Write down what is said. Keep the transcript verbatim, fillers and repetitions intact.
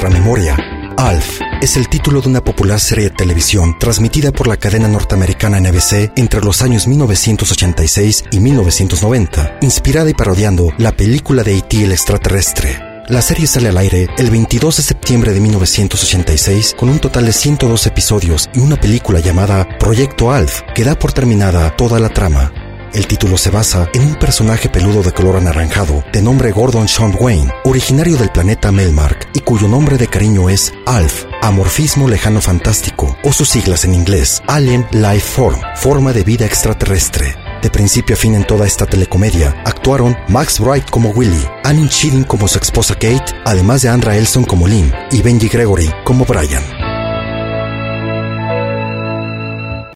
nuestra memoria. Alf es el título de una popular serie de televisión transmitida por la cadena norteamericana N B C entre los años mil novecientos ochenta y seis y mil novecientos noventa, inspirada y parodiando la película de E T el extraterrestre. La serie sale al aire el veintidós de septiembre de mil novecientos ochenta y seis con un total de ciento dos episodios y una película llamada Proyecto Alf, que da por terminada toda la trama. El título se basa en un personaje peludo de color anaranjado, de nombre Gordon Sean Wayne, originario del planeta Melmark, y cuyo nombre de cariño es Alf, amorfismo lejano fantástico, o sus siglas en inglés, Alien Life Form, forma de vida extraterrestre. De principio a fin en toda esta telecomedia, actuaron Max Wright como Willy, Annie Chilling como su esposa Kate, además de Andra Elson como Lynn, y Benji Gregory como Brian.